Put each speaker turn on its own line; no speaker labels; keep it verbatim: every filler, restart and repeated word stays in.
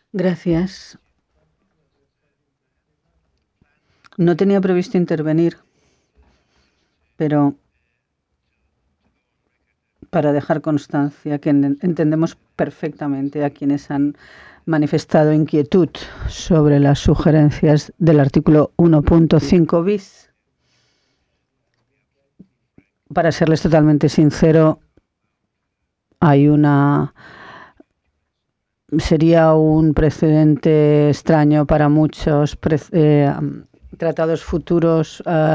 Gracias. No tenía previsto intervenir, pero para dejar constancia que entendemos perfectamente a quienes han manifestado inquietud sobre las sugerencias del artículo uno punto cinco bis. Para serles totalmente sincero, hay una sería un precedente extraño para muchos pre eh, tratados futuros uh,